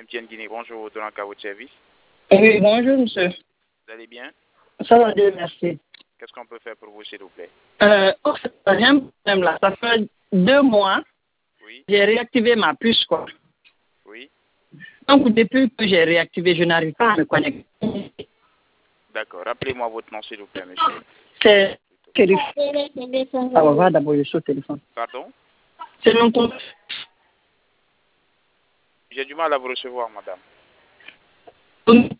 MTN Guinée, bonjour, dans votre service. Oui, bonjour, monsieur. Vous allez bien? Ça va bien, merci. Qu'est-ce qu'on peut faire pour vous, s'il vous plaît? J'ai un problème là. Ça fait 2 mois, Oui, j'ai réactivé ma puce, quoi. oui. Donc, depuis que j'ai réactivé, je n'arrive pas à me connecter. D'accord. Rappelez-moi votre nom, s'il vous plaît, monsieur. C'est téléphone. Ah, on va d'abord, je suis au téléphone. Pardon? C'est mon compte. J'ai du mal à vous recevoir, madame.